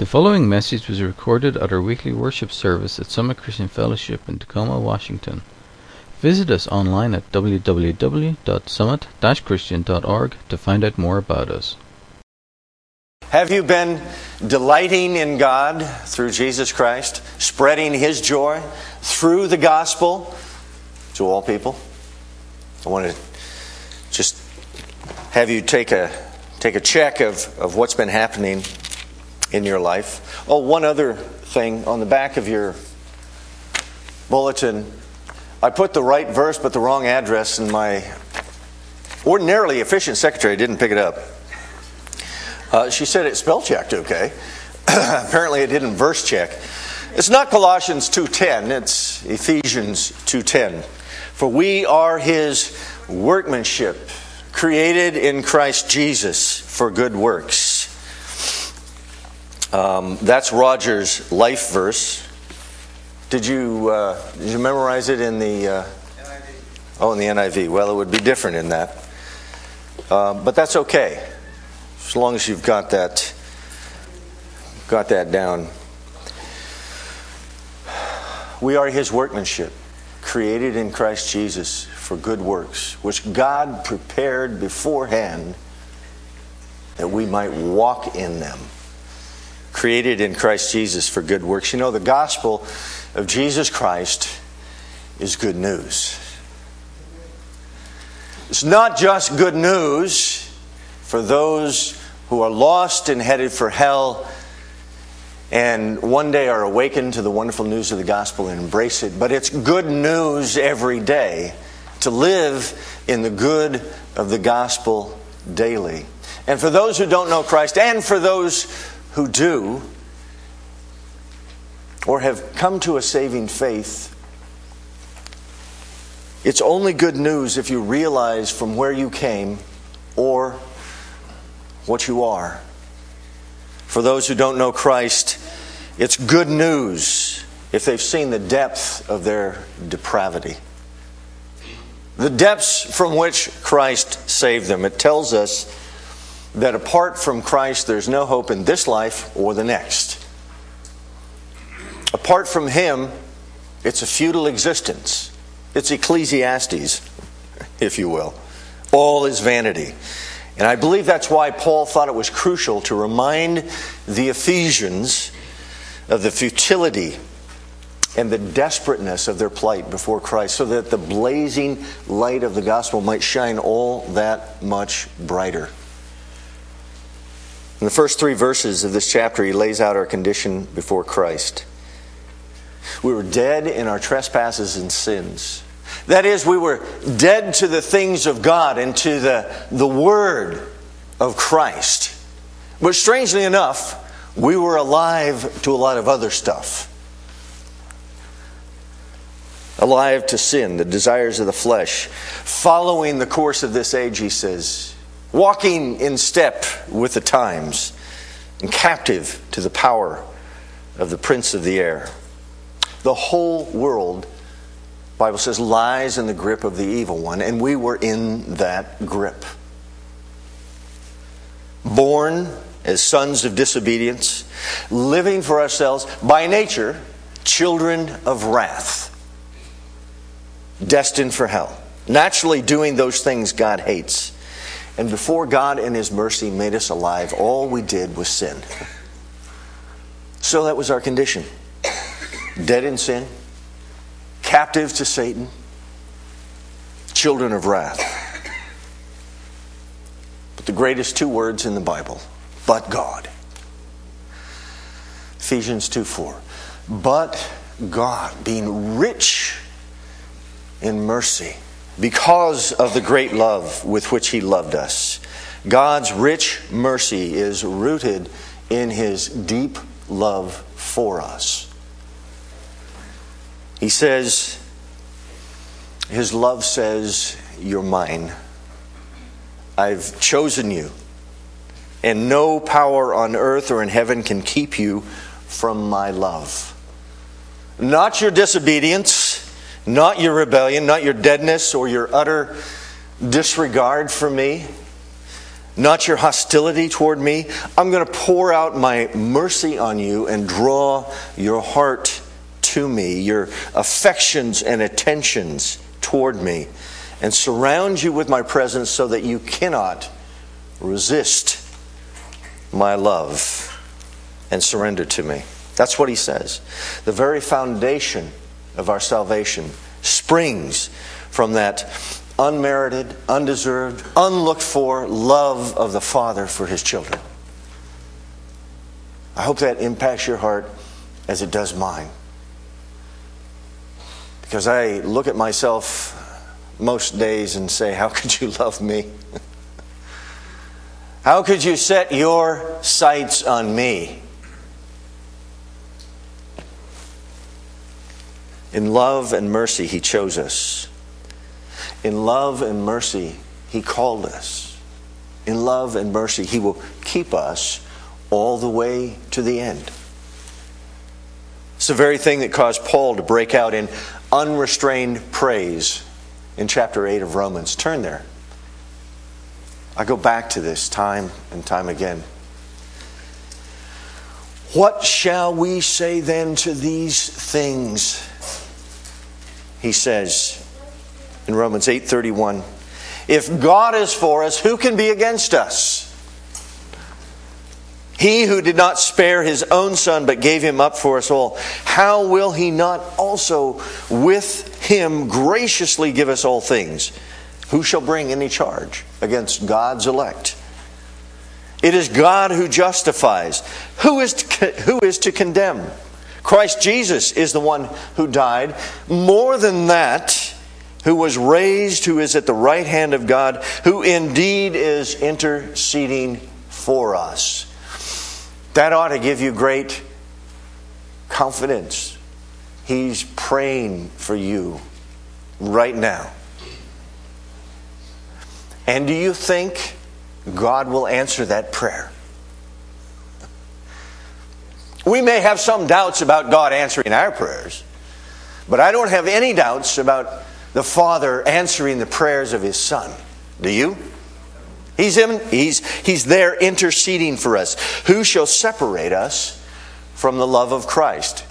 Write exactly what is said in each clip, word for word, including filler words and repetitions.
The following message was recorded at our weekly worship service at Summit Christian Fellowship in Tacoma, Washington. Visit us online at w w w dot summit dash christian dot org to find out more about us. Have you been delighting in God through Jesus Christ, spreading His joy through the gospel to all people? I want to just have you take a take a check of, of what's been happening in your life. Oh, one other thing on the back of your bulletin. I put the right verse but the wrong address, and my ordinarily efficient secretary didn't pick it up. Uh, she said it spell checked okay. Apparently it didn't verse check. It's not Colossians two ten, it's Ephesians two ten. For we are His workmanship, created in Christ Jesus for good works. Um, that's Roger's life verse. Did you uh, did you memorize it in the uh, N I V? Oh, in the N I V? Well, it would be different in that, uh, but that's okay, as long as you've got that got that down. We are His workmanship, created in Christ Jesus for good works, which God prepared beforehand that we might walk in them. Created in Christ Jesus for good works. You know, the gospel of Jesus Christ is good news. It's not just good news for those who are lost and headed for hell and one day are awakened to the wonderful news of the gospel and embrace it, but it's good news every day to live in the good of the gospel daily. And for those who don't know Christ, and for those who do, or have come to a saving faith, it's only good news if you realize from where you came or what you are. For those who don't know Christ, it's good news if they've seen the depth of their depravity. The depths from which Christ saved them. It tells us that apart from Christ, there's no hope in this life or the next. Apart from Him, it's a futile existence. It's Ecclesiastes, if you will. All is vanity. And I believe that's why Paul thought it was crucial to remind the Ephesians of the futility and the desperateness of their plight before Christ, so that the blazing light of the gospel might shine all that much brighter. In the first three verses of this chapter, he lays out our condition before Christ. We were dead in our trespasses and sins. That is, we were dead to the things of God and to the, the Word of Christ. But strangely enough, we were alive to a lot of other stuff. Alive to sin, the desires of the flesh. Following the course of this age, he says, walking in step with the times, and captive to the power of the prince of the air. The whole world, the Bible says, lies in the grip of the evil one, and we were in that grip. Born as sons of disobedience, living for ourselves, by nature, children of wrath, destined for hell, naturally doing those things God hates. And before God in His mercy made us alive, all we did was sin. So that was our condition. Dead in sin, captive to Satan, children of wrath. But the greatest two words in the Bible, but God. Ephesians two four. But God, being rich in mercy, because of the great love with which He loved us. God's rich mercy is rooted in His deep love for us. He says, His love says, you're mine. I've chosen you, and no power on earth or in heaven can keep you from my love. Not your disobedience, not your rebellion, not your deadness or your utter disregard for me, not your hostility toward me. I'm going to pour out my mercy on you and draw your heart to me, your affections and attentions toward me, and surround you with my presence so that you cannot resist my love and surrender to me. That's what he says. The very foundation of our salvation springs from that unmerited, undeserved, unlooked for love of the Father for his children. I hope that impacts your heart as it does mine. Because I look at myself most days and say, how could you love me? How could you set your sights on me? In love and mercy, he chose us. In love and mercy, he called us. In love and mercy, he will keep us all the way to the end. It's the very thing that caused Paul to break out in unrestrained praise in chapter eight of Romans. Turn there. I go back to this time and time again. What shall we say then to these things? He says in Romans eight thirty-one, if God is for us, who can be against us? He who did not spare his own Son, but gave him up for us all, how will he not also with him graciously give us all things? Who shall bring any charge against God's elect? It is God who justifies. Who is to, who is to condemn? Christ Jesus is the one who died. More than that, who was raised, who is at the right hand of God, who indeed is interceding for us. That ought to give you great confidence. He's praying for you right now. And do you think God will answer that prayer? We may have some doubts about God answering our prayers, but I don't have any doubts about the Father answering the prayers of His Son. Do you? He's, in, he's, he's there interceding for us. Who shall separate us from the love of Christ?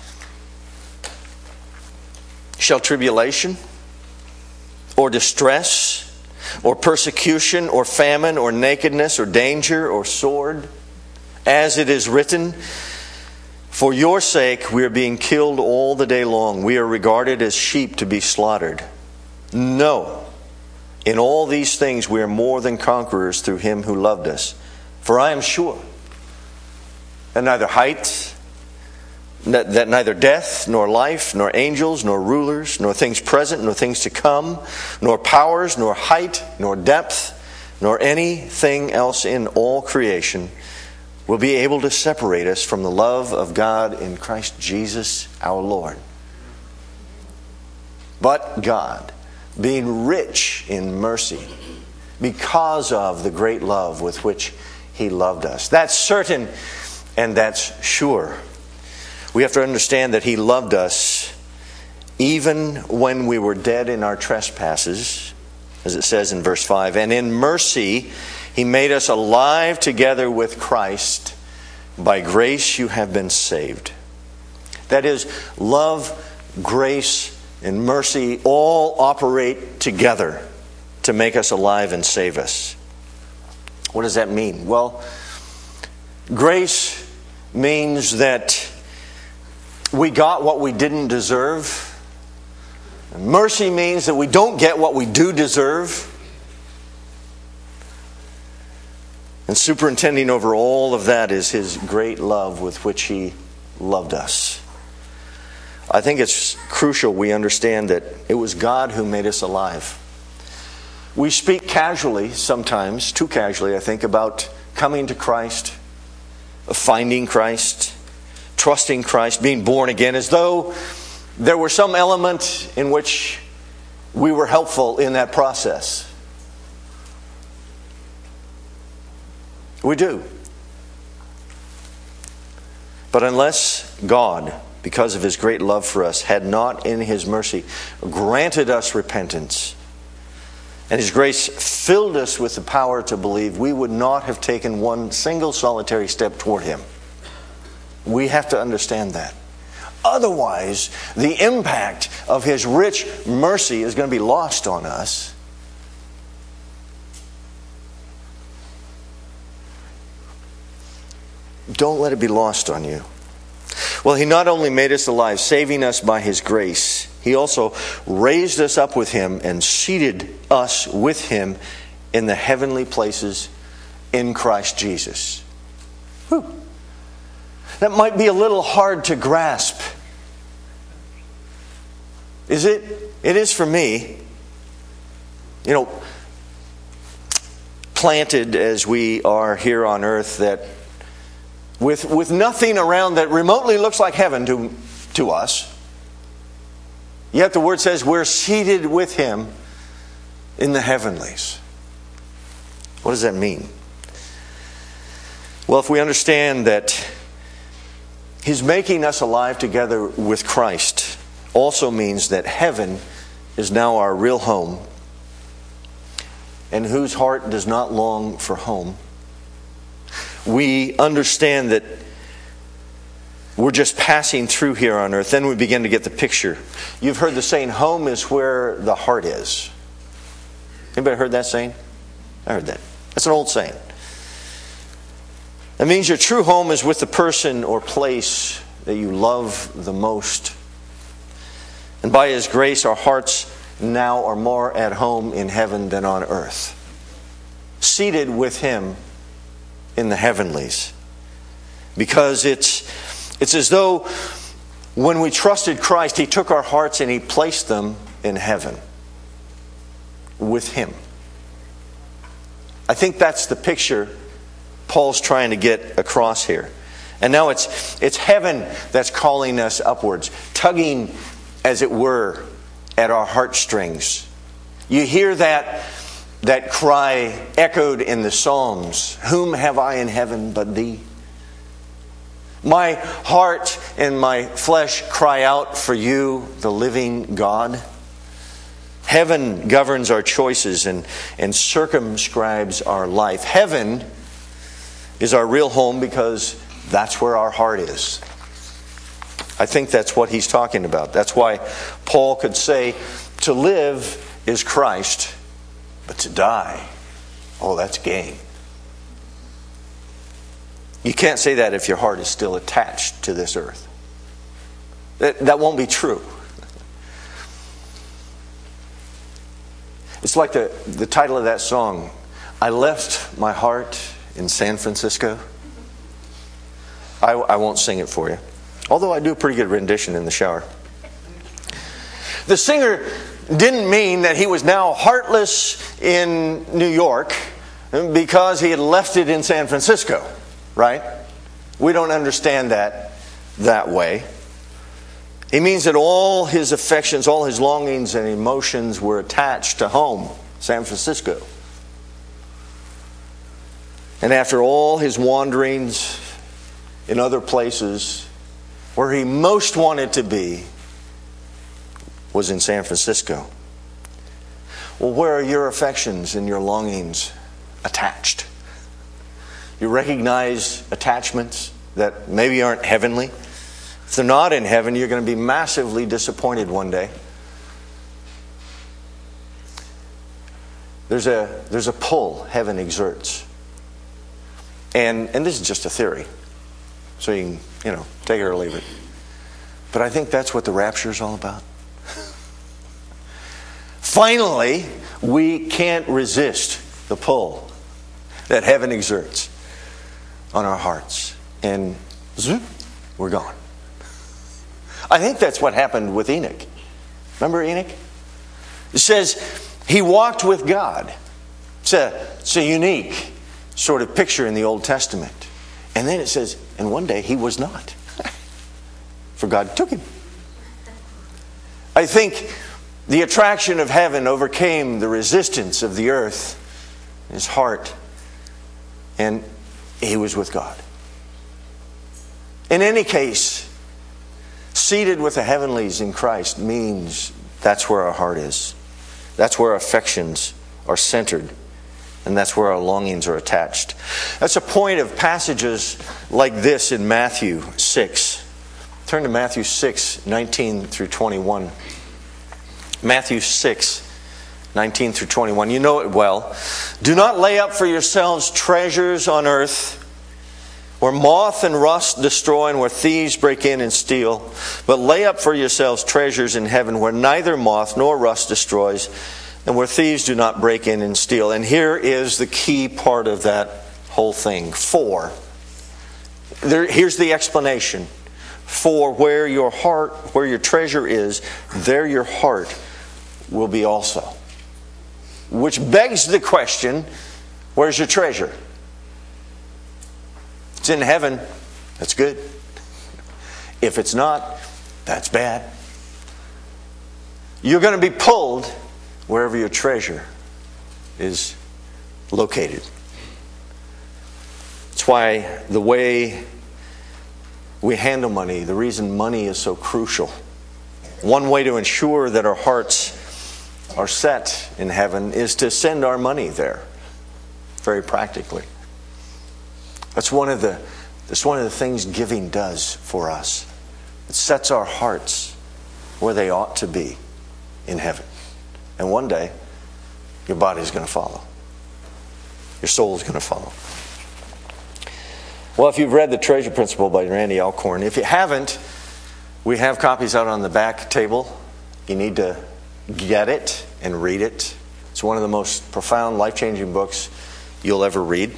Shall tribulation, or distress, or persecution, or famine, or nakedness, or danger, or sword? As it is written, for your sake we are being killed all the day long. We are regarded as sheep to be slaughtered. No. In all these things we are more than conquerors through Him who loved us. For I am sure that neither height, that neither death, nor life, nor angels, nor rulers, nor things present, nor things to come, nor powers, nor height, nor depth, nor anything else in all creation will be able to separate us from the love of God in Christ Jesus our Lord. But God, being rich in mercy, because of the great love with which He loved us. That's certain and that's sure. We have to understand that He loved us even when we were dead in our trespasses, as it says in verse five. And in mercy He made us alive together with Christ. By grace you have been saved. That is, love, grace, and mercy all operate together to make us alive and save us. What does that mean? Well, grace means that we got what we didn't deserve. Mercy means that we don't get what we do deserve. And superintending over all of that is His great love with which He loved us. I think it's crucial we understand that it was God who made us alive. We speak casually sometimes, too casually I think, about coming to Christ, finding Christ, trusting Christ, being born again, as though there were some element in which we were helpful in that process. We do. But unless God, because of His great love for us, had not in His mercy granted us repentance and His grace filled us with the power to believe, we would not have taken one single solitary step toward Him. We have to understand that. Otherwise, the impact of His rich mercy is going to be lost on us. Don't let it be lost on you. Well, He not only made us alive, saving us by His grace, He also raised us up with Him and seated us with Him in the heavenly places in Christ Jesus. Whew. That might be a little hard to grasp. Is it? It is for me. You know, planted as we are here on earth, that with with nothing around that remotely looks like heaven to, to us, yet the Word says we're seated with Him in the heavenlies. What does that mean? Well, if we understand that He's making us alive together with Christ, also means that heaven is now our real home. And whose heart does not long for home? We understand that we're just passing through here on earth. Then we begin to get the picture. You've heard the saying, home is where the heart is. Anybody heard that saying? I heard that. That's an old saying. That means your true home is with the person or place that you love the most. And by His grace, our hearts now are more at home in heaven than on earth. Seated with Him in the heavenlies. Because it's, it's as though when we trusted Christ, He took our hearts and He placed them in heaven with Him. I think that's the picture Paul's trying to get across here. And now it's it's heaven that's calling us upwards, tugging, as it were, at our heartstrings. You hear that, that cry echoed in the Psalms, whom have I in heaven but Thee? My heart and my flesh cry out for You, the living God. Heaven governs our choices and, and circumscribes our life. Heaven is our real home because that's where our heart is. I think that's what he's talking about. That's why Paul could say, to live is Christ, but to die, oh, that's gain. You can't say that if your heart is still attached to this earth. That, that won't be true. It's like the, the title of that song, I left my heart in San Francisco. I, I won't sing it for you. Although I do a pretty good rendition in the shower. The singer didn't mean that he was now heartless in New York because he had left it in San Francisco, right? We don't understand that that way. He means that all his affections, all his longings and emotions were attached to home, San Francisco. And after all his wanderings in other places, where he most wanted to be was in San Francisco. Well, where are your affections and your longings attached? You recognize attachments that maybe aren't heavenly? If they're not in heaven, you're going to be massively disappointed one day. There's a, there's a pull heaven exerts. And, and this is just a theory. So you can, you know, take it or leave it. But I think that's what the rapture is all about. Finally, we can't resist the pull that heaven exerts on our hearts. And zoop, we're gone. I think that's what happened with Enoch. Remember Enoch? It says he walked with God. It's a, it's a unique sort of picture in the Old Testament. And then it says, and one day he was not. For God took him. I think the attraction of heaven overcame the resistance of the earth, his heart, and he was with God. In any case, seated with the heavenlies in Christ means that's where our heart is. That's where our affections are centered. And that's where our longings are attached. That's a point of passages like this in Matthew six. Turn to Matthew six, nineteen through twenty-one. Matthew six, nineteen through twenty-one. You know it well. Do not lay up for yourselves treasures on earth, where moth and rust destroy and where thieves break in and steal. But lay up for yourselves treasures in heaven, where neither moth nor rust destroys, and where thieves do not break in and steal. And here is the key part of that whole thing. For. There, here's the explanation. For where your heart, where your treasure is, there your heart will be also. Which begs the question, where's your treasure? If it's in heaven, that's good. If it's not, that's bad. You're going to be pulled wherever your treasure is located. That's why the way we handle money, the reason money is so crucial. One way to ensure that our hearts are set in heaven is to send our money there, very practically. That's one of the that's one of the things giving does for us. It sets our hearts where they ought to be in heaven. And one day, your body is going to follow. Your soul is going to follow. Well, if you've read The Treasure Principle by Randy Alcorn, if you haven't, we have copies out on the back table. You need to get it and read it. It's one of the most profound, life-changing books you'll ever read.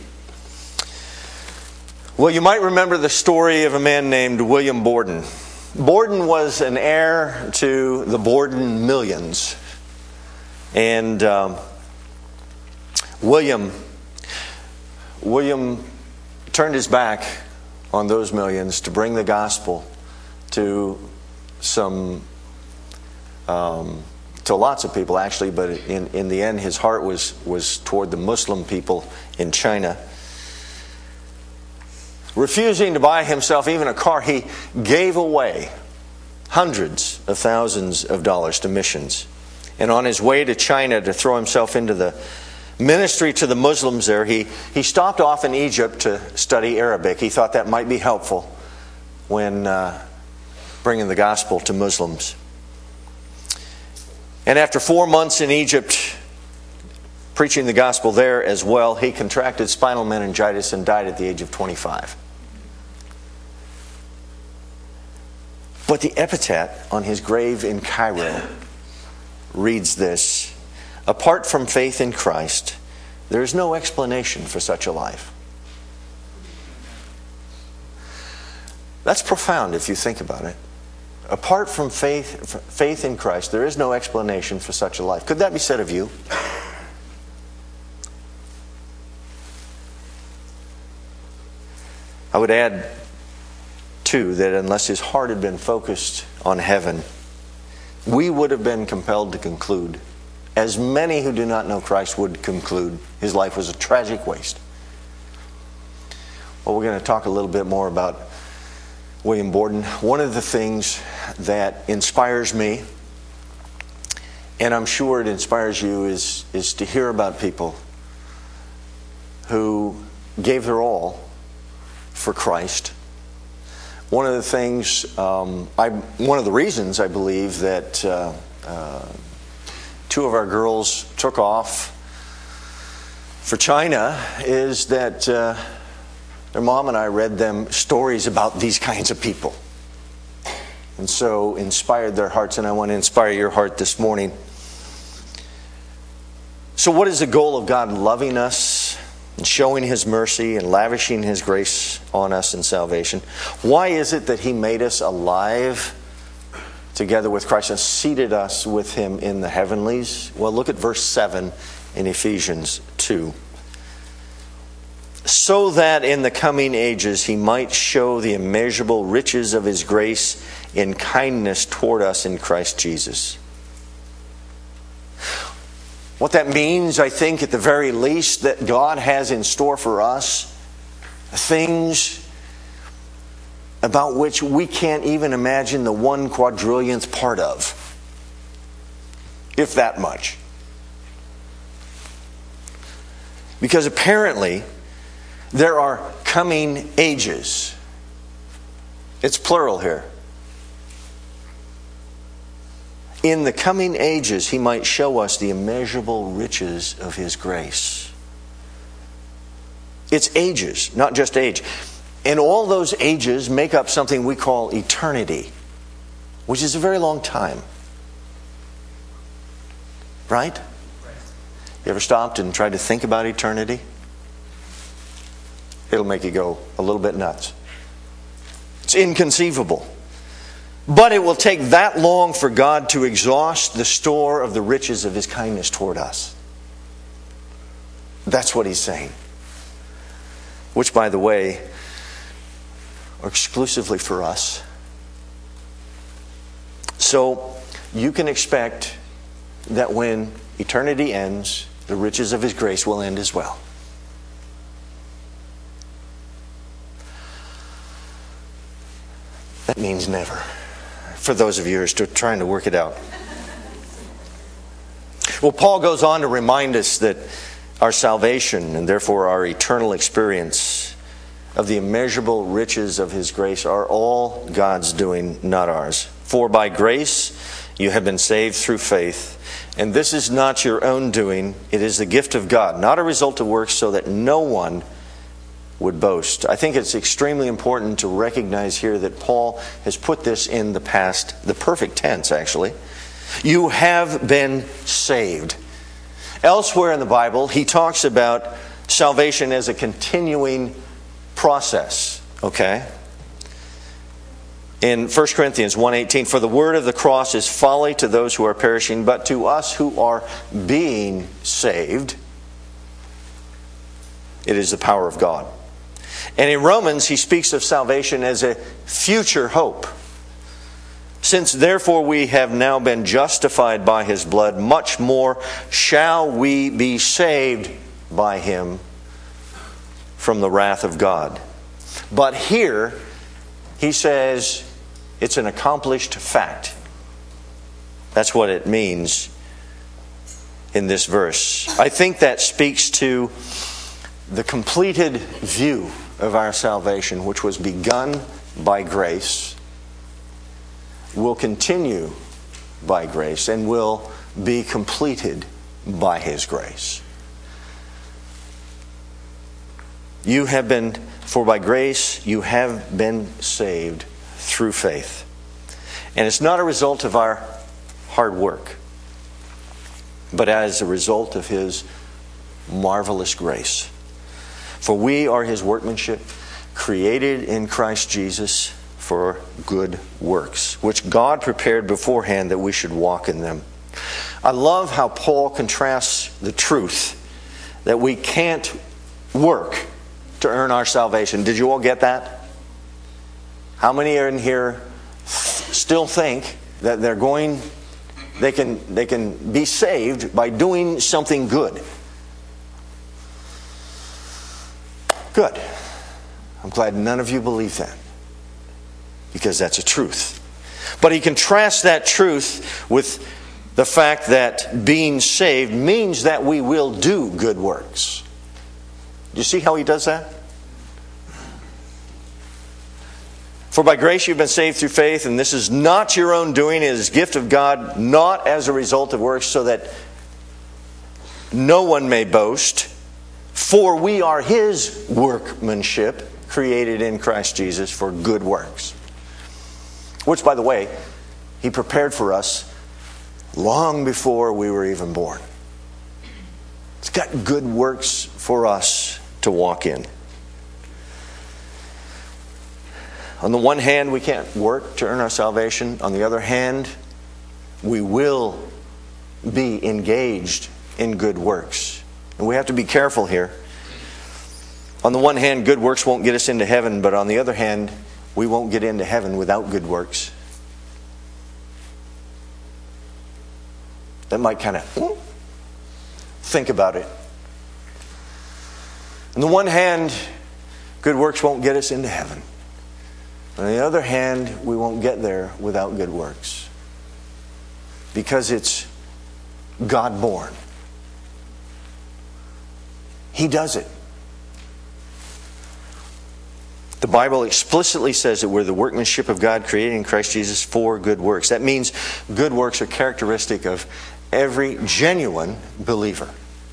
Well, you might remember the story of a man named William Borden. Borden was an heir to the Borden millions. And um, William, William turned his back on those millions to bring the gospel to some, um, to lots of people actually, but in, in the end his heart was, was toward the Muslim people in China. Refusing to buy himself even a car, he gave away hundreds of thousands of dollars to missions. And on his way to China to throw himself into the ministry to the Muslims there, he, he stopped off in Egypt to study Arabic. He thought that might be helpful when uh, bringing the gospel to Muslims. And after four months in Egypt, preaching the gospel there as well, he contracted spinal meningitis and died at the age of twenty-five. But the epitaph on his grave in Cairo reads this: apart from faith in Christ, there is no explanation for such a life. That's profound if you think about it. Apart from faith, faith in Christ, there is no explanation for such a life. Could that be said of you? I would add, too, that unless his heart had been focused on heaven, we would have been compelled to conclude, as many who do not know Christ would conclude, his life was a tragic waste. Well, we're going to talk a little bit more about William Borden. One of the things that inspires me, and I'm sure it inspires you, is, is to hear about people who gave their all for Christ. One of the things, um, I, one of the reasons I believe that uh, uh, two of our girls took off for China is that uh, their mom and I read them stories about these kinds of people. And so inspired their hearts, and I want to inspire your heart this morning. So what is the goal of God loving us and showing His mercy and lavishing His grace on us in salvation? Why is it that He made us alive together with Christ and seated us with Him in the heavenlies? Well, look at verse seven in Ephesians two. So that in the coming ages He might show the immeasurable riches of His grace in kindness toward us in Christ Jesus. What that means, I think, at the very least, that God has in store for us things about which we can't even imagine the one quadrillionth part of, if that much. Because apparently there are coming ages. It's plural here. In the coming ages, He might show us the immeasurable riches of His grace. It's ages, not just age. And all those ages make up something we call eternity, which is a very long time. Right? You ever stopped and tried to think about eternity? It'll make you go a little bit nuts. It's inconceivable. But it will take that long for God to exhaust the store of the riches of His kindness toward us. That's what He's saying. Which, by the way, are exclusively for us. So, you can expect that when eternity ends, the riches of His grace will end as well. That means never. For those of you who are still trying to work it out. Well, Paul goes on to remind us that our salvation and therefore our eternal experience of the immeasurable riches of His grace are all God's doing, not ours. For by grace you have been saved through faith. And this is not your own doing. It is the gift of God, not a result of works, so that no one would boast. I think it's extremely important to recognize here that Paul has put this in the past, the perfect tense actually. You have been saved. Elsewhere in the Bible, he talks about salvation as a continuing process. Okay? In First Corinthians one eighteen, for the word of the cross is folly to those who are perishing, but to us who are being saved, it is the power of God. And in Romans, he speaks of salvation as a future hope. Since therefore we have now been justified by His blood, much more shall we be saved by Him from the wrath of God. But here, he says, it's an accomplished fact. That's what it means in this verse. I think that speaks to the completed view of our salvation, which was begun by grace, will continue by grace, and will be completed by His grace. You have been, for by grace you have been saved through faith. And it's not a result of our hard work, but as a result of His marvelous grace. For we are His workmanship, created in Christ Jesus for good works, which God prepared beforehand that we should walk in them. I love how Paul contrasts the truth that we can't work to earn our salvation. Did you all get that? How many are in here still think that they're going, they can, they can be saved by doing something good? Good. I'm glad none of you believe that, because that's a truth. But he contrasts that truth with the fact that being saved means that we will do good works. Do you see how he does that? For by grace you've been saved through faith, and this is not your own doing, it is a gift of God, not as a result of works, so that no one may boast. For we are His workmanship, created in Christ Jesus for good works. Which, by the way, He prepared for us long before we were even born. It's got good works for us to walk in. On the one hand, we can't work to earn our salvation. On the other hand, we will be engaged in good works. And we have to be careful here. On the one hand, good works won't get us into heaven, but on the other hand, we won't get into heaven without good works. That might kind of think about it. On the one hand, good works won't get us into heaven. On the other hand, we won't get there without good works. Because it's God-born. He does it. The Bible explicitly says that we're the workmanship of God created in Christ Jesus for good works. That means good works are characteristic of every genuine believer.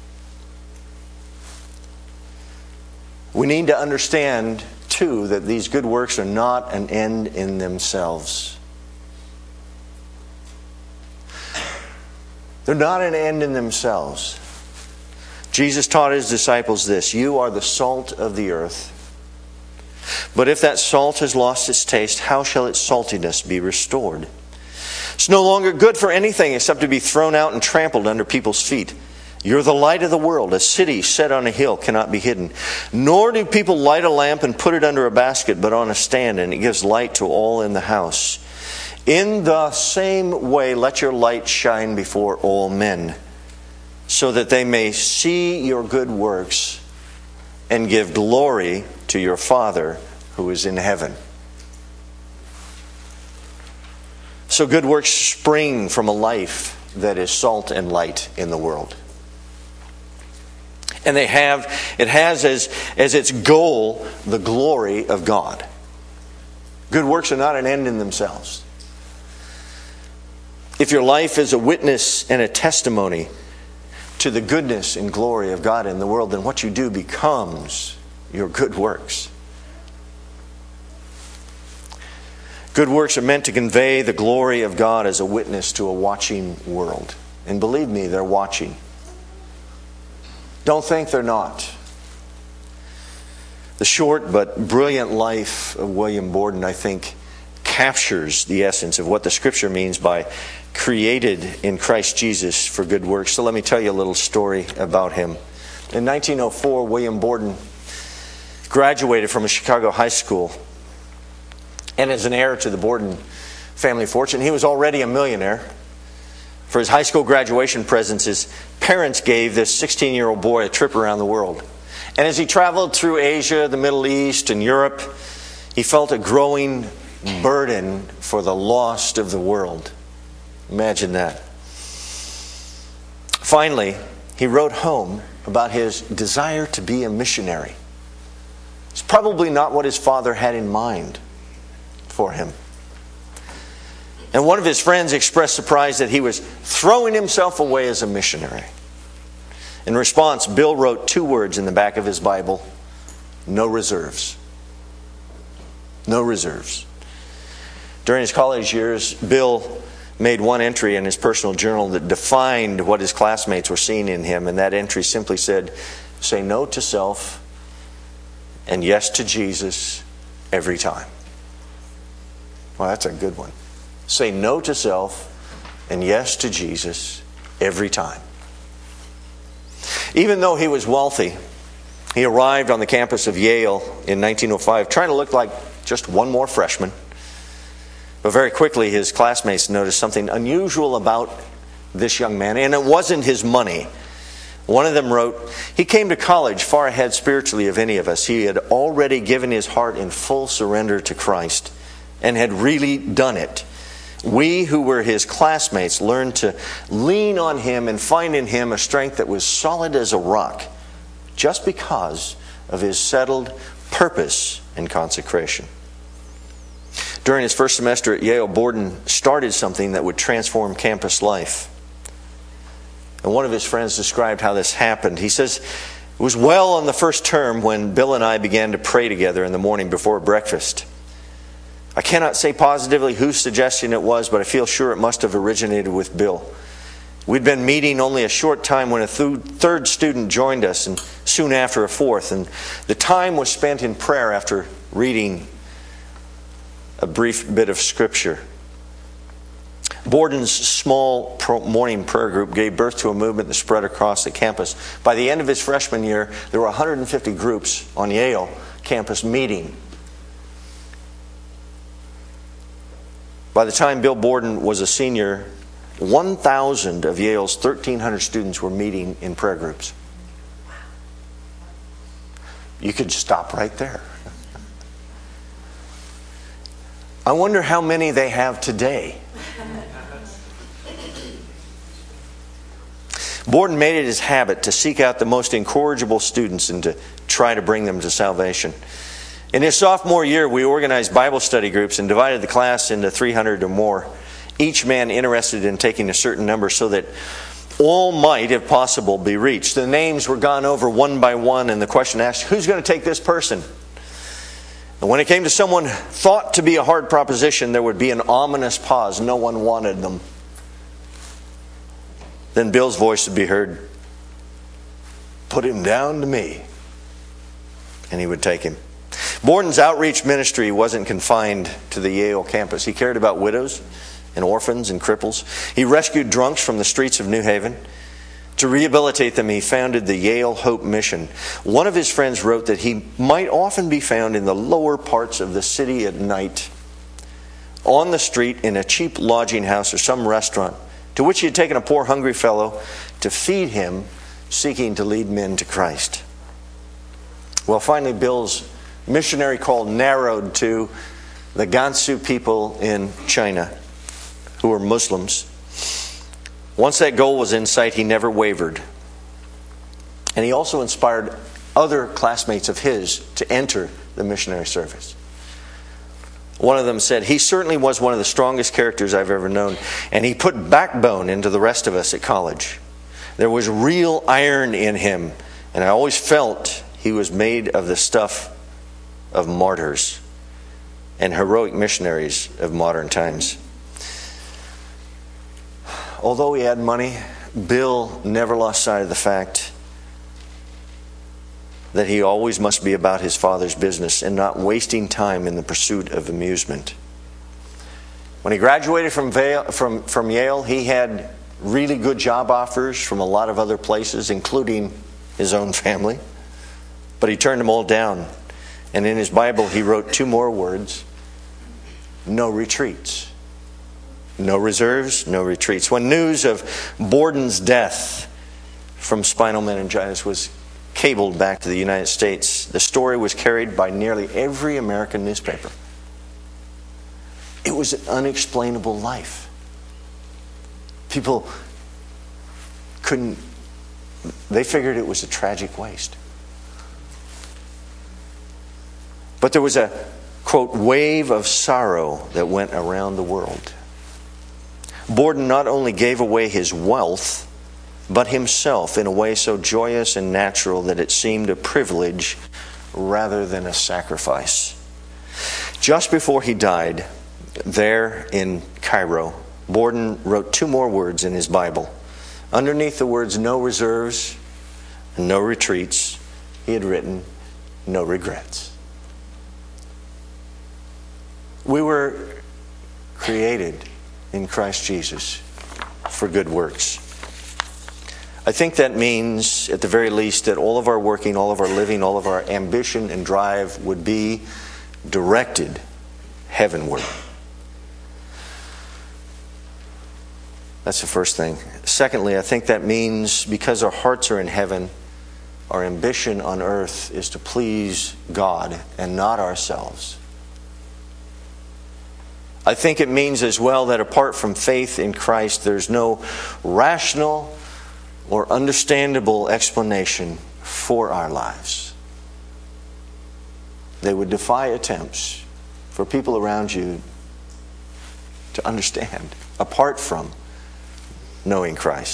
We need to understand, too, that these good works are not an end in themselves. They're not an end in themselves. Jesus taught His disciples this: you are the salt of the earth. But if that salt has lost its taste, how shall its saltiness be restored? It's no longer good for anything except to be thrown out and trampled under people's feet. You're the light of the world. A city set on a hill cannot be hidden. Nor do people light a lamp and put it under a basket, but on a stand, and it gives light to all in the house. In the same way, let your light shine before all men, so that they may see your good works and give glory to your Father who is in heaven. So good works spring from a life that is salt and light in the world. And they have, it has as, as its goal the glory of God. Good works are not an end in themselves. If your life is a witness and a testimony to the goodness and glory of God in the world, then what you do becomes your good works. Good works are meant to convey the glory of God as a witness to a watching world. And believe me, they're watching. Don't think they're not. The short but brilliant life of William Borden, I think, captures the essence of what the Scripture means by created in Christ Jesus for good works. So let me tell you a little story about him. In nineteen oh four, William Borden graduated from a Chicago high school. And as an heir to the Borden family fortune, he was already a millionaire. For his high school graduation presents, his parents gave this sixteen-year-old boy a trip around the world. And as he traveled through Asia, the Middle East, and Europe, he felt a growing burden for the lost of the world. Imagine that. Finally, he wrote home about his desire to be a missionary. It's probably not what his father had in mind for him. And one of his friends expressed surprise that he was throwing himself away as a missionary. In response, Bill wrote two words in the back of his Bible: no reserves. No reserves. During his college years, Bill made one entry in his personal journal that defined what his classmates were seeing in him, and that entry simply said, say no to self and yes to Jesus every time. Well, that's a good one. Say no to self and yes to Jesus every time. Even though he was wealthy, he arrived on the campus of Yale in nineteen oh five trying to look like just one more freshman. But very quickly his classmates noticed something unusual about this young man, and it wasn't his money. One of them wrote, he came to college far ahead spiritually of any of us. He had already given his heart in full surrender to Christ and had really done it. We who were his classmates learned to lean on him and find in him a strength that was solid as a rock, just because of his settled purpose and consecration. During his first semester at Yale, Borden started something that would transform campus life. And one of his friends described how this happened. He says, it was well on the first term when Bill and I began to pray together in the morning before breakfast. I cannot say positively whose suggestion it was, but I feel sure it must have originated with Bill. We'd been meeting only a short time when a th- third student joined us, and soon after a fourth. And the time was spent in prayer after reading a brief bit of Scripture. Borden's small morning prayer group gave birth to a movement that spread across the campus. By the end of his freshman year, there were one hundred fifty groups on Yale campus meeting. By the time Bill Borden was a senior, one thousand of Yale's thirteen hundred students were meeting in prayer groups. You could stop right there. I wonder how many they have today. Borden made it his habit to seek out the most incorrigible students and to try to bring them to salvation. In his sophomore year, we organized Bible study groups and divided the class into three hundred or more, each man interested in taking a certain number so that all might, if possible, be reached. The names were gone over one by one, and the question asked, who's going to take this person? And when it came to someone thought to be a hard proposition, there would be an ominous pause. No one wanted them. Then Bill's voice would be heard, put him down to me. And he would take him. Borden's outreach ministry wasn't confined to the Yale campus. He cared about widows and orphans and cripples. He rescued drunks from the streets of New Haven. To rehabilitate them, he founded the Yale Hope Mission. One of his friends wrote that he might often be found in the lower parts of the city at night, on the street, in a cheap lodging house or some restaurant, to which he had taken a poor hungry fellow to feed him, seeking to lead men to Christ. Well, finally, Bill's missionary call narrowed to the Gansu people in China, who were Muslims. Once that goal was in sight, he never wavered. And he also inspired other classmates of his to enter the missionary service. One of them said, he certainly was one of the strongest characters I've ever known, and he put backbone into the rest of us at college. There was real iron in him, and I always felt he was made of the stuff of martyrs and heroic missionaries of modern times. Although he had money, Bill never lost sight of the fact that he always must be about his Father's business and not wasting time in the pursuit of amusement. When he graduated from, Vail, from, from Yale, he had really good job offers from a lot of other places, including his own family. But he turned them all down. And in his Bible, he wrote two more words: no retreats. No reserves, no retreats. When news of Borden's death from spinal meningitis was cabled back to the United States, the story was carried by nearly every American newspaper. It was an unexplainable life. People couldn't, they figured it was a tragic waste. But there was a, quote, wave of sorrow that went around the world. Borden not only gave away his wealth, but himself in a way so joyous and natural that it seemed a privilege rather than a sacrifice. Just before he died, there in Cairo, Borden wrote two more words in his Bible. Underneath the words no reserves and no retreats, he had written no regrets. We were created in Christ Jesus for good works. I think that means, at the very least, that all of our working, all of our living, all of our ambition and drive would be directed heavenward. That's the first thing. Secondly, I think that means, because our hearts are in heaven, our ambition on earth is to please God and not ourselves. I think it means as well that apart from faith in Christ, there's no rational or understandable explanation for our lives. They would defy attempts for people around you to understand apart from knowing Christ.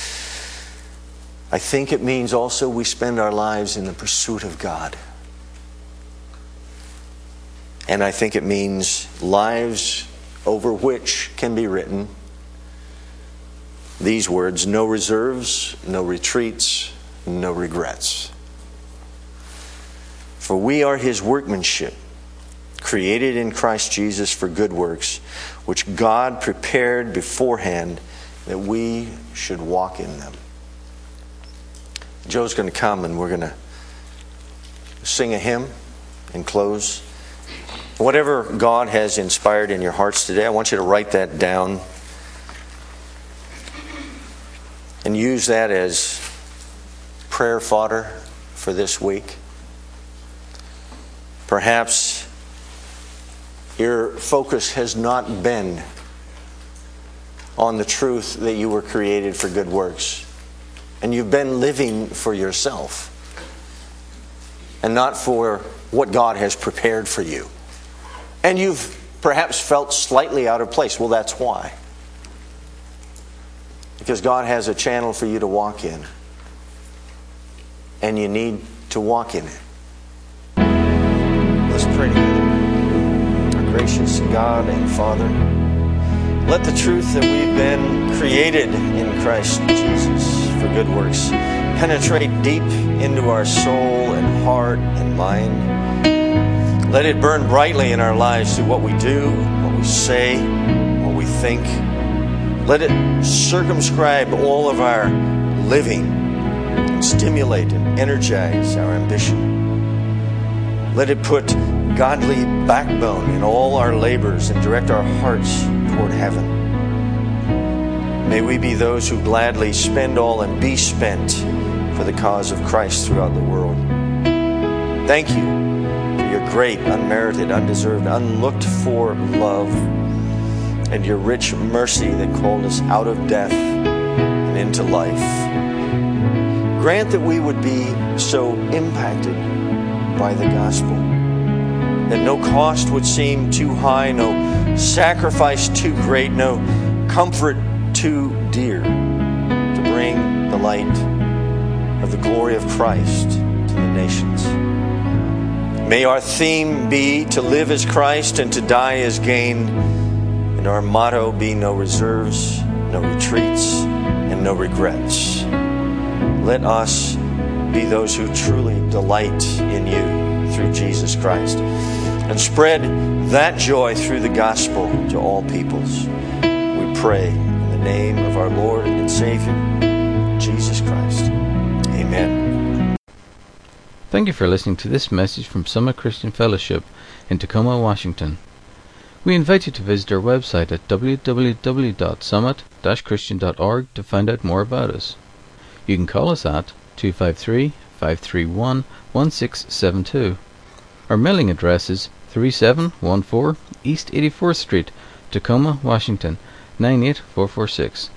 I think it means also we spend our lives in the pursuit of God. And I think it means lives over which can be written these words: no reserves, no retreats, no regrets. For we are His workmanship, created in Christ Jesus for good works, which God prepared beforehand that we should walk in them. Joe's going to come and we're going to sing a hymn and close. Whatever God has inspired in your hearts today, I want you to write that down and use that as prayer fodder for this week. Perhaps your focus has not been on the truth that you were created for good works. And you've been living for yourself and not for what God has prepared for you. And you've perhaps felt slightly out of place. Well, that's why. Because God has a channel for you to walk in. And you need to walk in it. Let's pray together. Our gracious God and Father, let the truth that we've been created in Christ Jesus for good works penetrate deep into our soul and heart and mind. Let it burn brightly in our lives through what we do, what we say, what we think. Let it circumscribe all of our living, and stimulate and energize our ambition. Let it put godly backbone in all our labors and direct our hearts toward heaven. May we be those who gladly spend all and be spent for the cause of Christ throughout the world. Thank you for your great, unmerited, undeserved, unlooked for love and your rich mercy that called us out of death and into life. Grant that we would be so impacted by the gospel that no cost would seem too high, no sacrifice too great, no comfort too dear to bring the light of the glory of Christ to the nations. May our theme be to live as Christ and to die as gain, and our motto be no reserves, no retreats, and no regrets. Let us be those who truly delight in you through Jesus Christ and spread that joy through the gospel to all peoples. We pray in the name of our Lord and Savior, Jesus Christ. Amen. Thank you for listening to this message from Summit Christian Fellowship in Tacoma, Washington. We invite you to visit our website at w w w dot summit dash christian dot org to find out more about us. You can call us at two five three, five three one, one six seven two. Our mailing address is three seven one four East eighty-fourth Street, Tacoma, Washington, nine eight four four six.